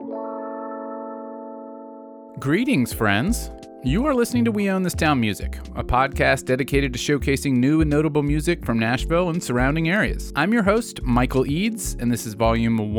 Greetings, friends. You are listening to We Own This Town Music, a podcast dedicated to showcasing new and notable music from Nashville and surrounding areas. I'm your host, Michael Eads, and this is volume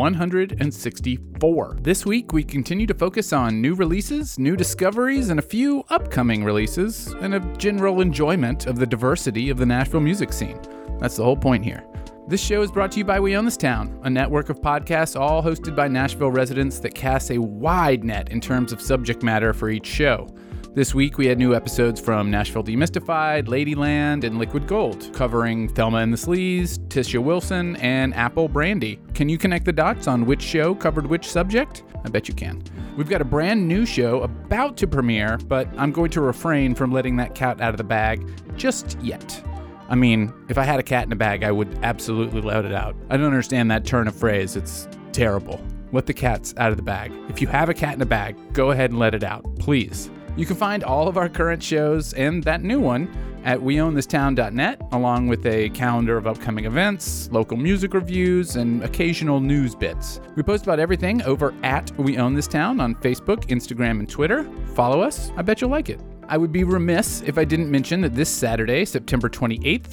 164. This week, we continue to focus on new releases, new discoveries, and a few upcoming releases, and a general enjoyment of the diversity of the Nashville music scene. That's the whole point here. This show is brought to you by We Own This Town, a network of podcasts all hosted by Nashville residents that casts a wide net in terms of subject matter for each show. This week, we had new episodes from Nashville Demystified, Ladyland, and Liquid Gold, covering Thelma and the Sleaze, Tisha Wilson, and Apple Brandy. Can you connect the dots on which show covered which subject? I bet you can. We've got a brand new show about to premiere, but I'm going to refrain from letting that cat out of the bag just yet. I mean, if I had a cat in a bag, I would absolutely let it out. I don't understand that turn of phrase. It's terrible. Let the cats out of the bag. If you have a cat in a bag, go ahead and let it out, please. You can find all of our current shows and that new one at weownthistown.net, along with a calendar of upcoming events, local music reviews, and occasional news bits. We post about everything over at We Own This Town on Facebook, Instagram, and Twitter. Follow us. I bet you'll like it. I would be remiss if I didn't mention that this Saturday, September 28th,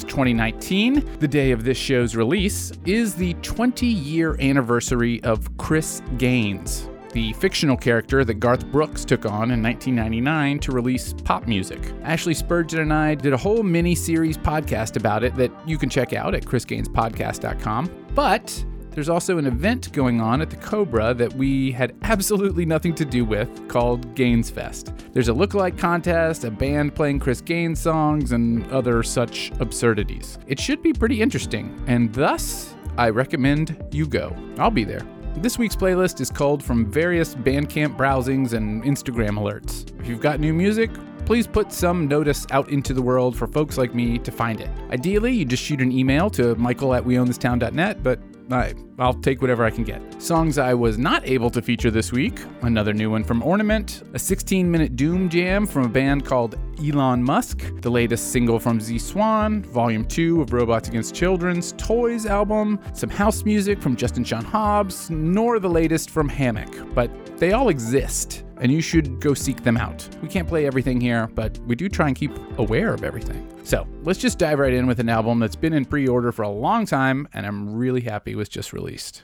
2019, the day of this show's release, is the 20-year anniversary of Chris Gaines, the fictional character that Garth Brooks took on in 1999 to release pop music. Ashley Spurgeon and I did a whole mini-series podcast about it that you can check out at chrisgainespodcast.com. But there's also an event going on at the Cobra that we had absolutely nothing to do with called Gaines Fest. There's a lookalike contest, a band playing Chris Gaines songs, and other such absurdities. It should be pretty interesting, and thus, I recommend you go. I'll be there. This week's playlist is culled from various Bandcamp browsings and Instagram alerts. If you've got new music, please put some notice out into the world for folks like me to find it. Ideally, you just shoot an email to michael@weownthistown.net, but I'll take whatever I can get. Songs I was not able to feature this week: another new one from Ornament, a 16-minute doom jam from a band called Elon Musk, the latest single from Z Swan, Volume 2 of Robots Against Children's Toys album, some house music from Justin Sean Hobbs, nor the latest from Hammock, but they all exist, and you should go seek them out. We can't play everything here, but we do try and keep aware of everything. So let's just dive right in with an album that's been in pre-order for a long time, and I'm really happy was just released.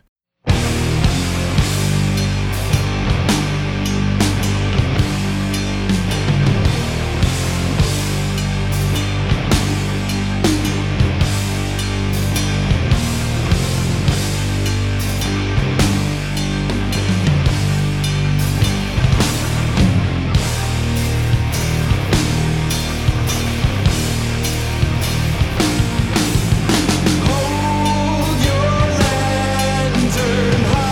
Hold your lantern high.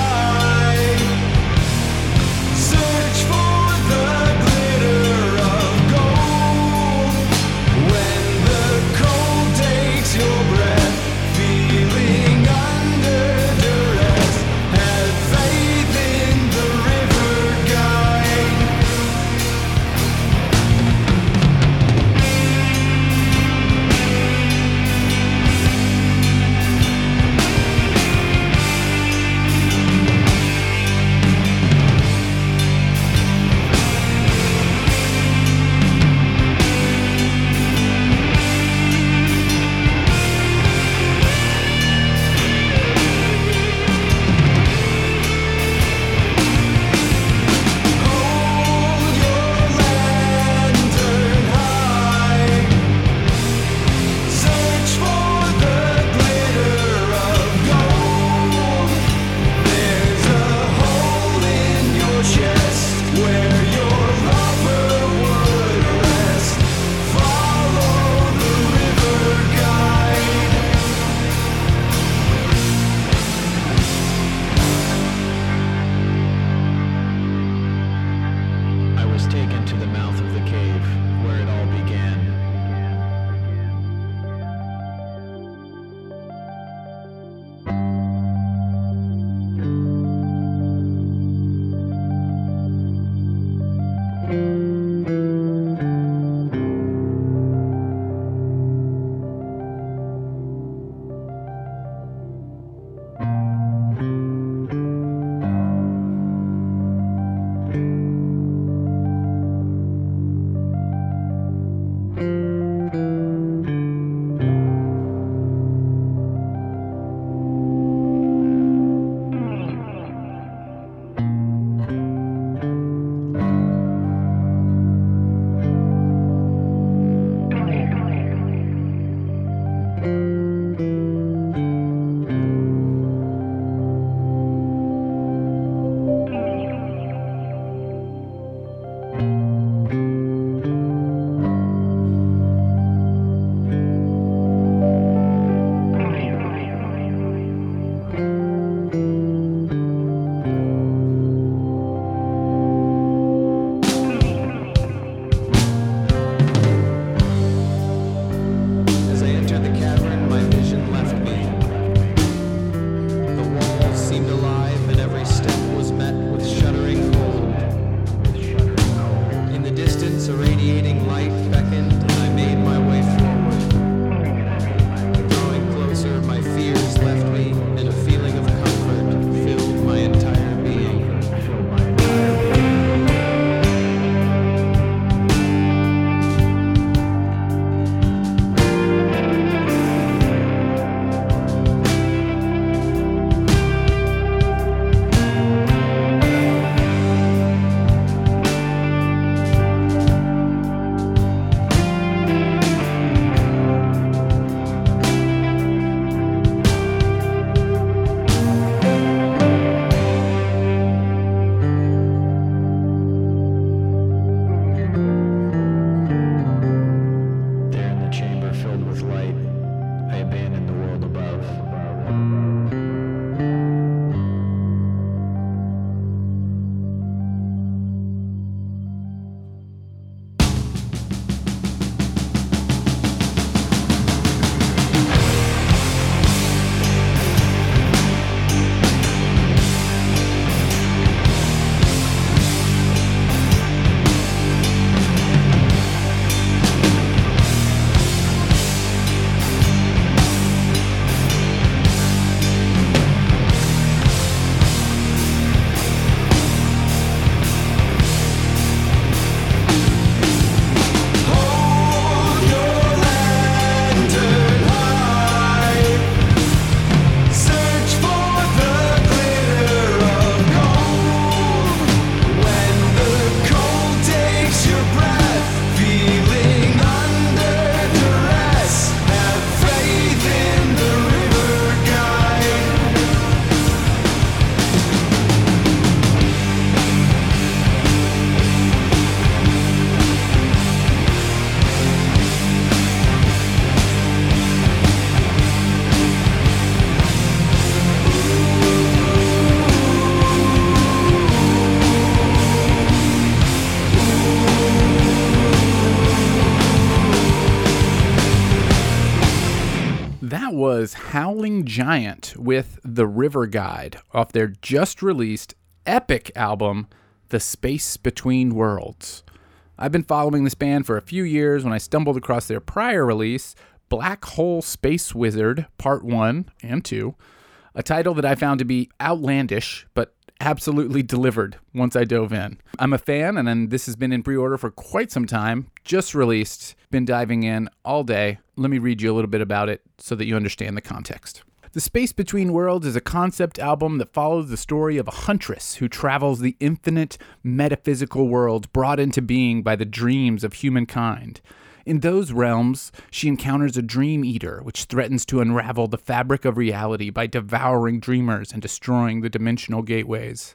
Howling Giant with The River Guide off their just-released epic album, The Space Between Worlds. I've been following this band for a few years when I stumbled across their prior release, Black Hole Space Wizard Part 1 and 2, a title that I found to be outlandish, but absolutely delivered once I dove in. I'm a fan, and then this has been in pre-order for quite some time, just released, been diving in all day. Let me read you a little bit about it so that you understand the context. The Space Between Worlds is a concept album that follows the story of a huntress who travels the infinite metaphysical world brought into being by the dreams of humankind. In those realms, she encounters a dream eater, which threatens to unravel the fabric of reality by devouring dreamers and destroying the dimensional gateways.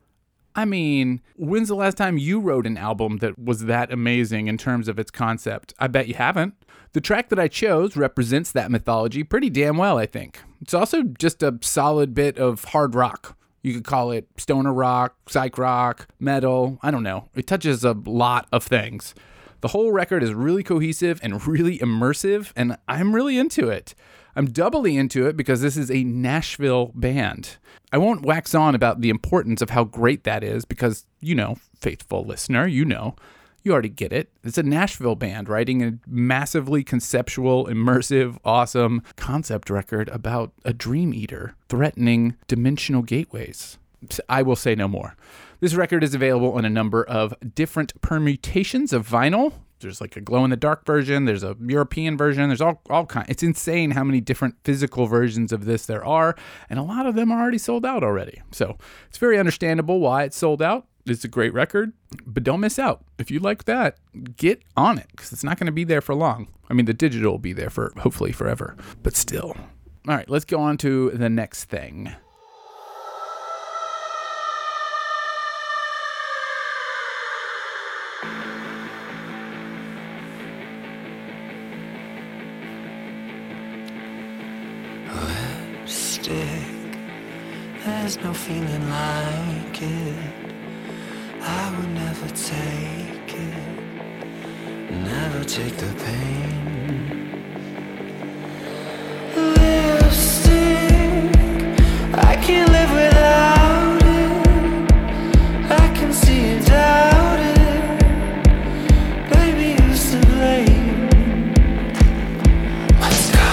I mean, when's the last time you wrote an album that was that amazing in terms of its concept? I bet you haven't. The track that I chose represents that mythology pretty damn well, I think. It's also just a solid bit of hard rock. You could call it stoner rock, psych rock, metal, I don't know. It touches a lot of things. The whole record is really cohesive and really immersive, and I'm really into it. I'm doubly into it because this is a Nashville band. I won't wax on about the importance of how great that is because, you know, faithful listener, you already get it. It's a Nashville band writing a massively conceptual, immersive, awesome concept record about a dream eater threatening dimensional gateways. I will say no more. This record is available in a number of different permutations of vinyl. There's like a glow-in-the-dark version. There's a European version. There's all kinds. It's insane how many different physical versions of this there are, and a lot of them are already sold out already. So it's very understandable why it's sold out. It's a great record, but don't miss out. If you like that, get on it, because it's not going to be there for long. I mean, the digital will be there for hopefully forever, but still. All right, let's go on to the next thing. There's no feeling like it. I would never take it, never take the pain. Lipstick, I can't live without it. I can see you doubt it. Baby, who's to blame? Let's go.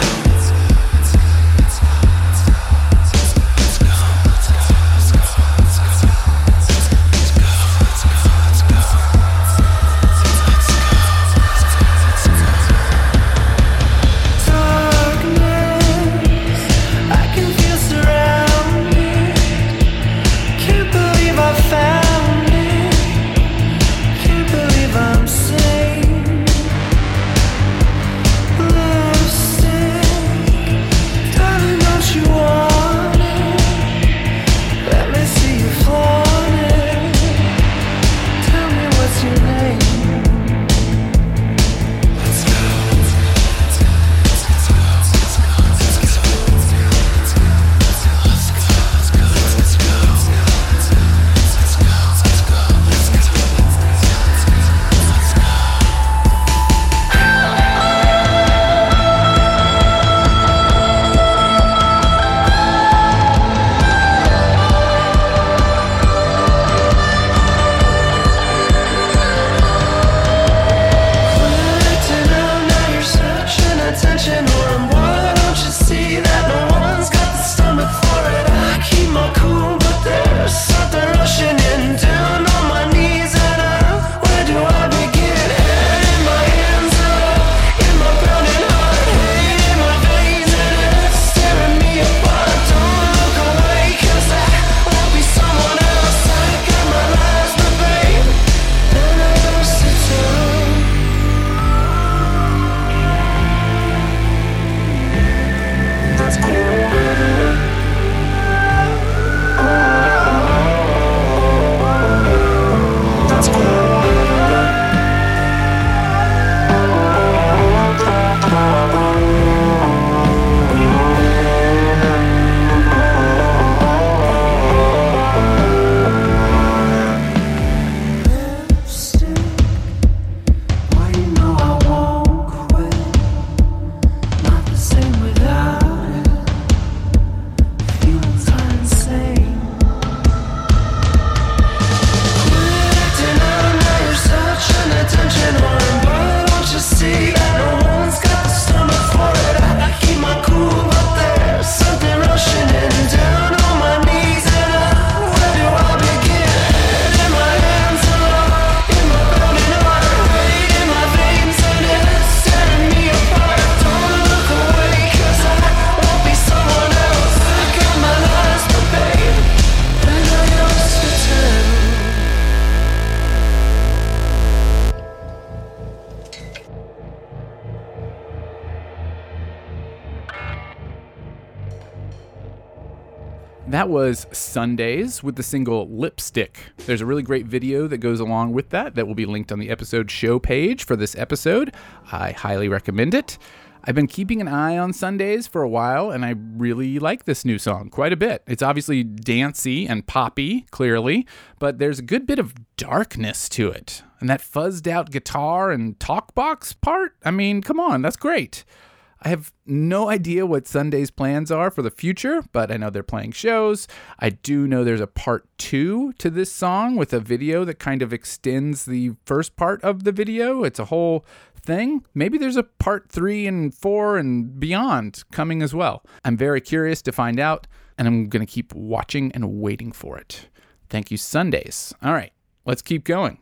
That was Sundays with the single Lipstick. There's a really great video that goes along with that will be linked on the episode show page for this episode. I highly recommend it. I've been keeping an eye on Sundays for a while, and I really like this new song quite a bit. It's obviously dancey and poppy, clearly, but there's a good bit of darkness to it. And that fuzzed out guitar and talk box part, I mean, come on, that's great. I have no idea what Sunday's plans are for the future, but I know they're playing shows. I do know there's a part 2 to this song with a video that kind of extends the first part of the video. It's a whole thing. Maybe there's a part 3 and 4 and beyond coming as well. I'm very curious to find out, and I'm going to keep watching and waiting for it. Thank you, Sundays. All right, let's keep going.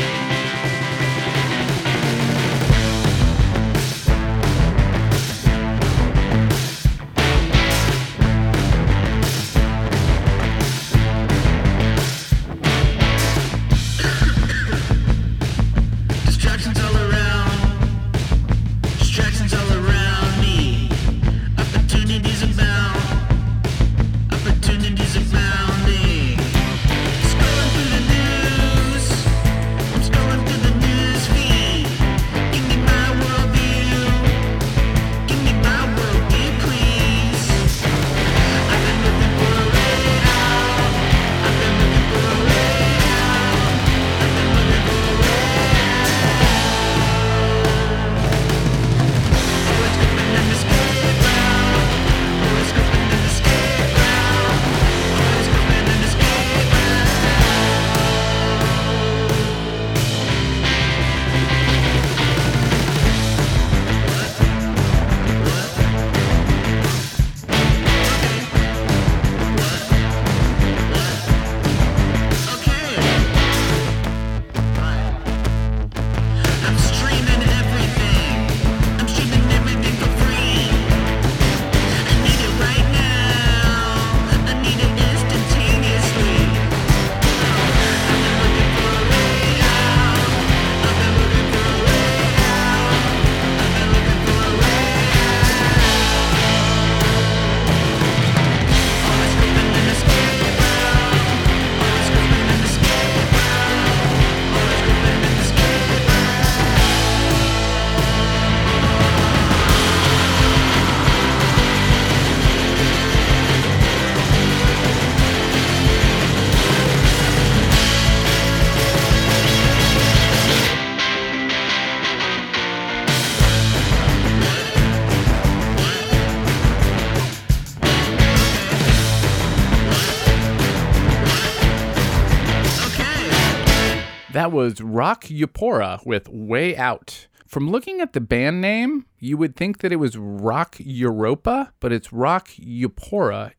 That was Rock Eupora with Way Out. From looking at the band name, you would think that it was Rock Europa, but it's Rock Eupora,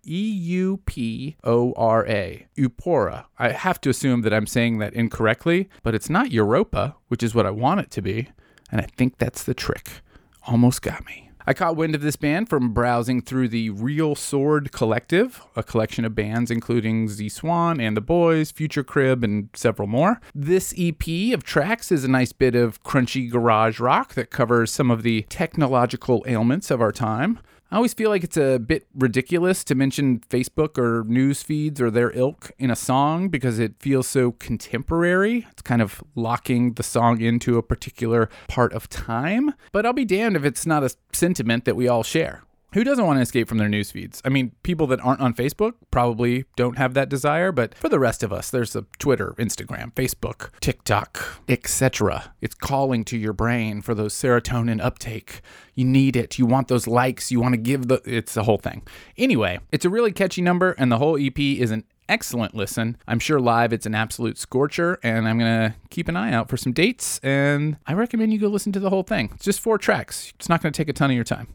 E-U-P-O-R-A, Eupora. I have to assume that I'm saying that incorrectly, but it's not Europa, which is what I want it to be, and I think that's the trick. Almost got me. I caught wind of this band from browsing through the Real Sword Collective, a collection of bands including Z Swan and The Boys, Future Crib, and several more. This EP of tracks is a nice bit of crunchy garage rock that covers some of the technological ailments of our time. I always feel like it's a bit ridiculous to mention Facebook or news feeds or their ilk in a song because it feels so contemporary. It's kind of locking the song into a particular part of time. But I'll be damned if it's not a sentiment that we all share. Who doesn't want to escape from their news feeds? I mean, people that aren't on Facebook probably don't have that desire, but for the rest of us, there's a Twitter, Instagram, Facebook, TikTok, etc. It's calling to your brain for those serotonin uptake. You need it. You want those likes. You want to give it's the whole thing. Anyway, it's a really catchy number, and the whole EP is an excellent listen. I'm sure live it's an absolute scorcher, and I'm going to keep an eye out for some dates, and I recommend you go listen to the whole thing. It's just 4 tracks. It's not going to take a ton of your time.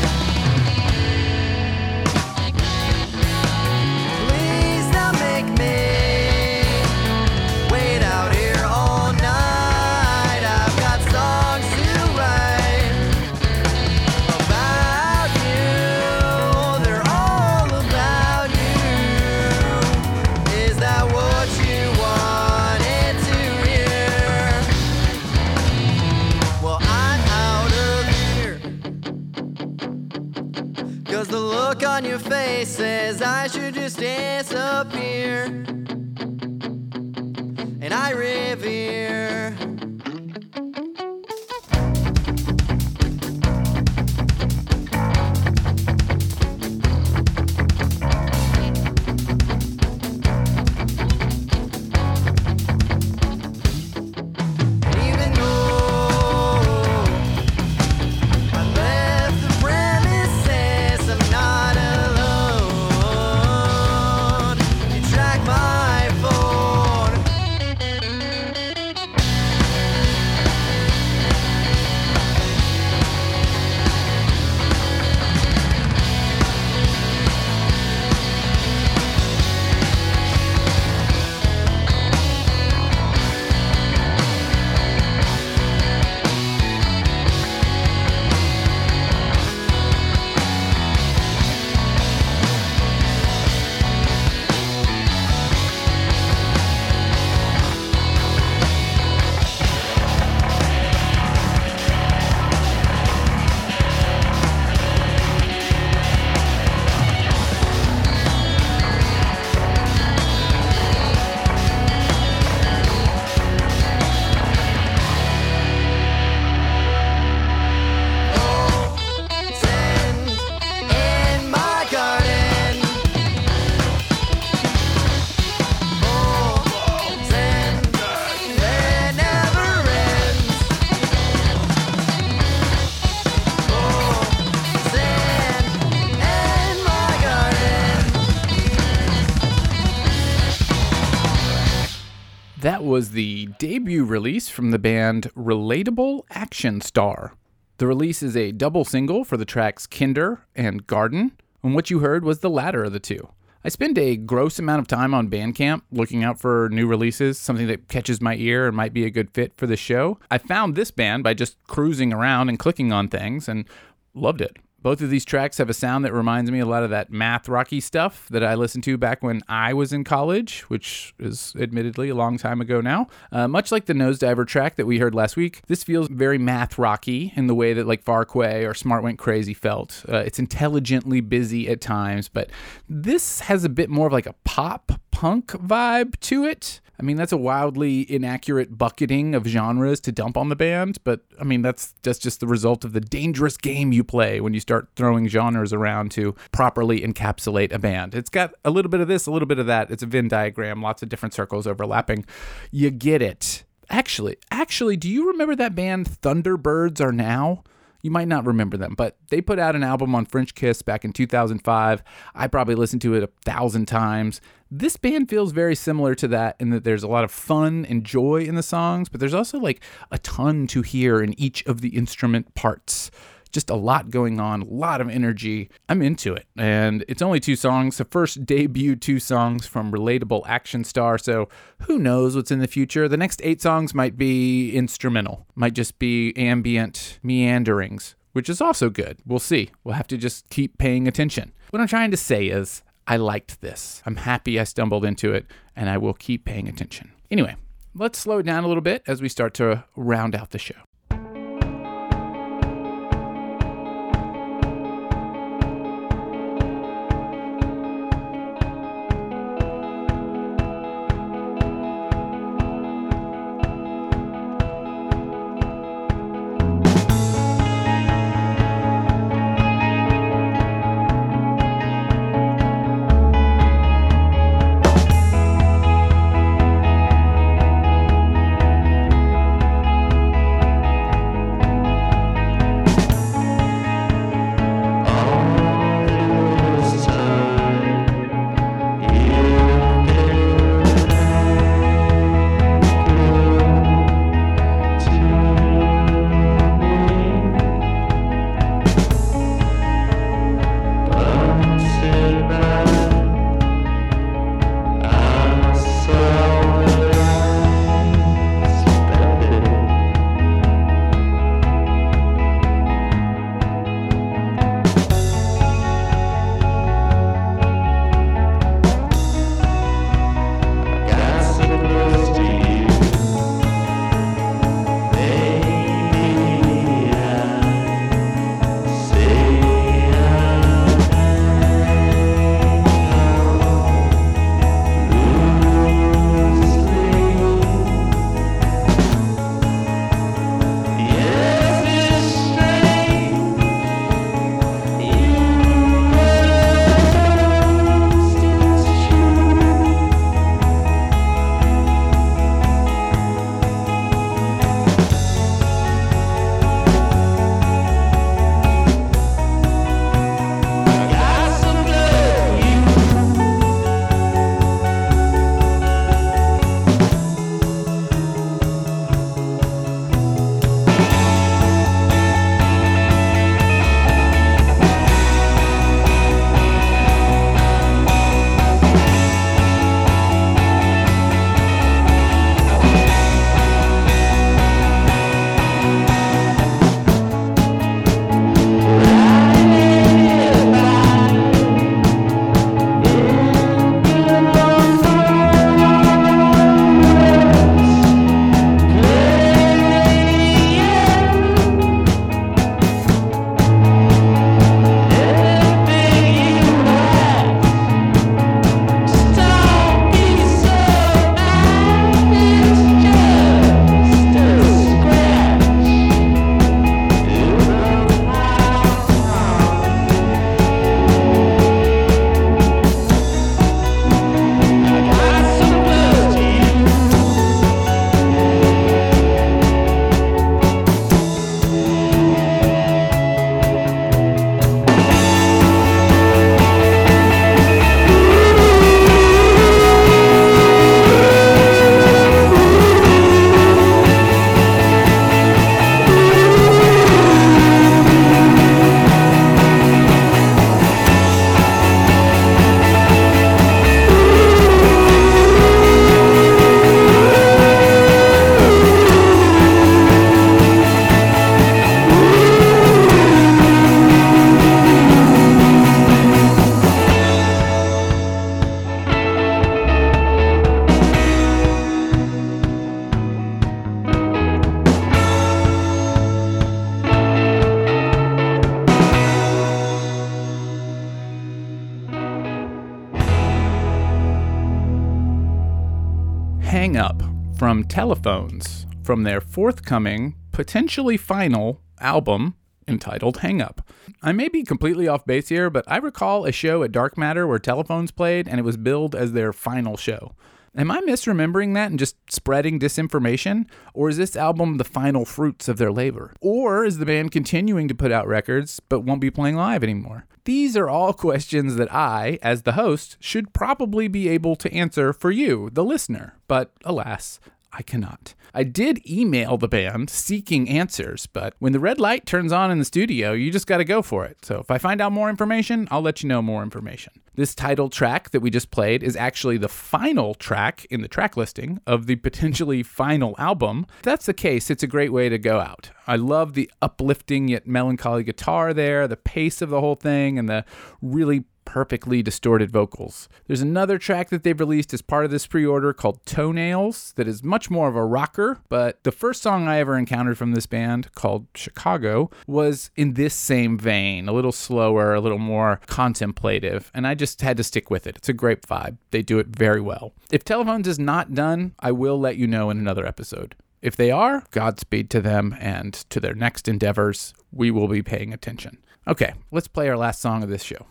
Please don't make me look on your face says I should just disappear, and I revere. That was the debut release from the band Relatable Action Star. The release is a double single for the tracks Kinder and Garden, and what you heard was the latter of the two. I spend a gross amount of time on Bandcamp looking out for new releases, something that catches my ear and might be a good fit for the show. I found this band by just cruising around and clicking on things and loved it. Both of these tracks have a sound that reminds me a lot of that math rocky stuff that I listened to back when I was in college, which is admittedly a long time ago now. Much like the Nosediver track that we heard last week, this feels very math rocky in the way that like Farquay or Smart Went Crazy felt. It's intelligently busy at times, but this has a bit more of like a pop punk vibe to it. I mean, that's a wildly inaccurate bucketing of genres to dump on the band, but I mean, that's just the result of the dangerous game you play when you start throwing genres around to properly encapsulate a band. It's got a little bit of this, a little bit of that. It's a Venn diagram, lots of different circles overlapping. You get it. Actually, do you remember that band Thunderbirds Are Now? You might not remember them, but they put out an album on French Kiss back in 2005. I probably listened to it 1,000 times. This band feels very similar to that in that there's a lot of fun and joy in the songs, but there's also like a ton to hear in each of the instrument parts. Just a lot going on, a lot of energy. I'm into it. And it's only 2 songs, the first debut 2 songs from Relatable Action Star, so who knows what's in the future. The next 8 songs might be instrumental, might just be ambient meanderings, which is also good. We'll see. We'll have to just keep paying attention. What I'm trying to say is, I liked this. I'm happy I stumbled into it, and I will keep paying attention. Anyway, let's slow it down a little bit as we start to round out the show. from Telephones from their forthcoming, potentially final album entitled Hang Up. I may be completely off base here, but I recall a show at Dark Matter where Telephones played and it was billed as their final show. Am I misremembering that and just spreading disinformation? Or is this album the final fruits of their labor? Or is the band continuing to put out records but won't be playing live anymore? These are all questions that I, as the host, should probably be able to answer for you, the listener. But alas, I cannot. I did email the band seeking answers, but when the red light turns on in the studio, you just got to go for it. So if I find out more information, I'll let you know more information. This title track that we just played is actually the final track in the track listing of the potentially final album. If that's the case, it's a great way to go out. I love the uplifting yet melancholy guitar there, the pace of the whole thing, and the really perfectly distorted vocals. There's another track that they've released as part of this pre-order called Toenails that is much more of a rocker, but the first song I ever encountered from this band, called Chicago, was in this same vein, a little slower, a little more contemplative, and I just had to stick with it. It's a great vibe. They do it very well. If Telephones is not done, I will let you know in another episode. If they are, Godspeed to them and to their next endeavors. We will be paying attention. Okay, let's play our last song of this show.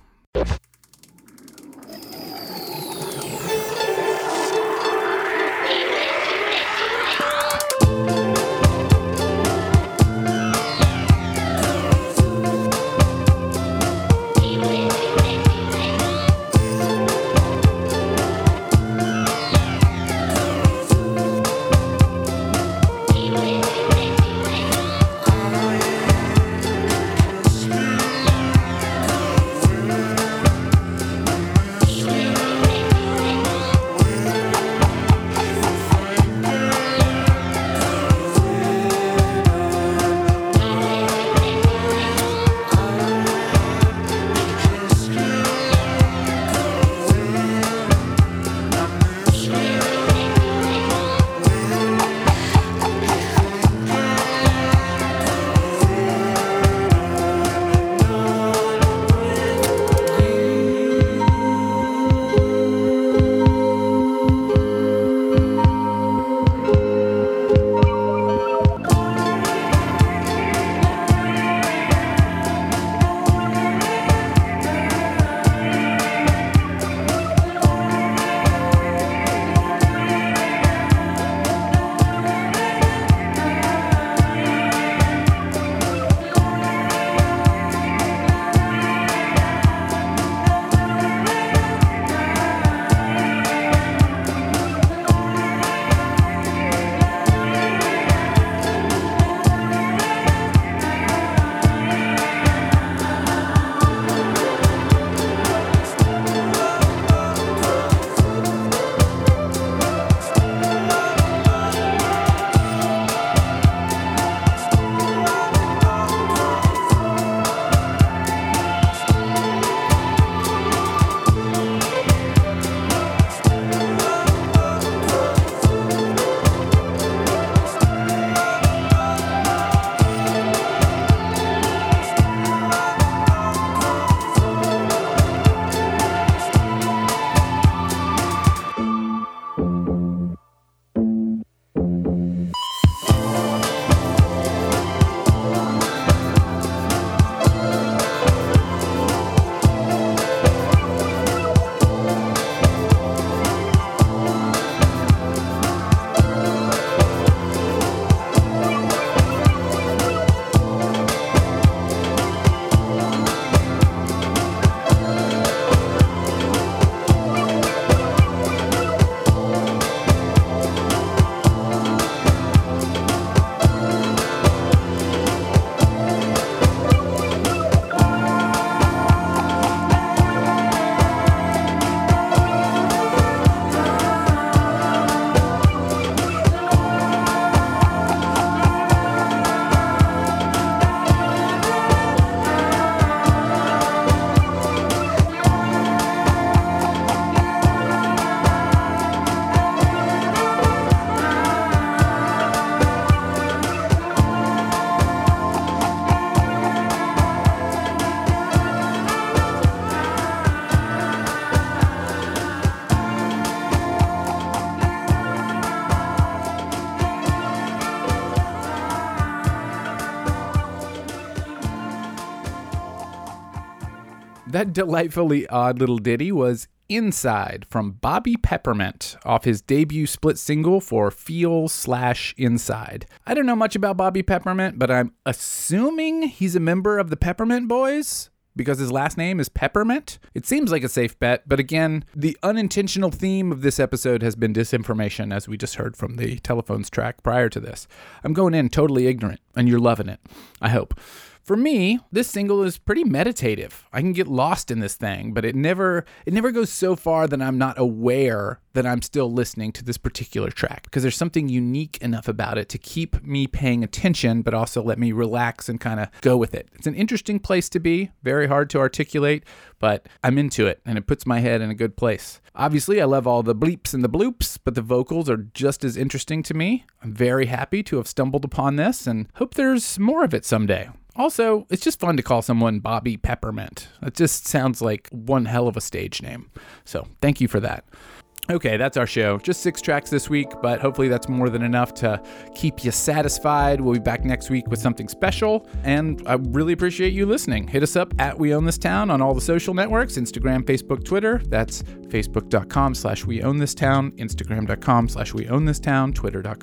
That delightfully odd little ditty was Inside from Bobby Peppermint off his debut split single for Feel/Inside. I don't know much about Bobby Peppermint, but I'm assuming he's a member of the Peppermint Boys because his last name is Peppermint. It seems like a safe bet, but again, the unintentional theme of this episode has been disinformation, as we just heard from the Telephones track prior to this. I'm going in totally ignorant, and you're loving it, I hope. For me, this single is pretty meditative. I can get lost in this thing, but it never goes so far that I'm not aware that I'm still listening to this particular track, because there's something unique enough about it to keep me paying attention, but also let me relax and kind of go with it. It's an interesting place to be, very hard to articulate, but I'm into it, and it puts my head in a good place. Obviously, I love all the bleeps and the bloops, but the vocals are just as interesting to me. I'm very happy to have stumbled upon this, and hope there's more of it someday. Also, it's just fun to call someone Bobby Peppermint. It just sounds like one hell of a stage name. So thank you for that. Okay, that's our show. Just 6 tracks this week, but hopefully that's more than enough to keep you satisfied. We'll be back next week with something special, and I really appreciate you listening. Hit us up at We Own This Town on all the social networks, Instagram, Facebook, Twitter. That's facebook.com/WeOwnThisTown, Instagram.com/WeOwnThisTown,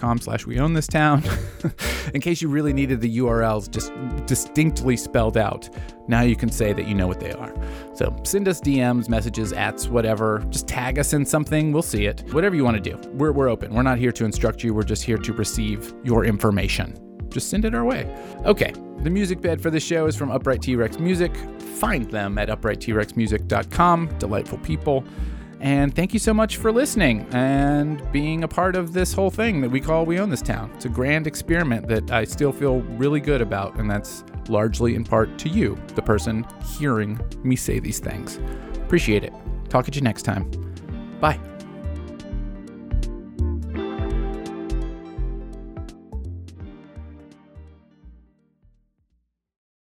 Twitter.com/WeOwnThisTown. In case you really needed the URLs just distinctly spelled out, now you can say that you know what they are. So send us DMs, messages, ats, whatever. Just tag us in something. We'll see it. Whatever you want to do. We're open. We're not here to instruct you. We're just here to receive your information. Just send it our way. Okay. The music bed for this show is from Upright T-Rex Music. Find them at uprighttrexmusic.com. Delightful people. And thank you so much for listening and being a part of this whole thing that we call We Own This Town. It's a grand experiment that I still feel really good about, and that's largely in part to you, the person hearing me say these things. Appreciate it. Talk at you next time. Bye.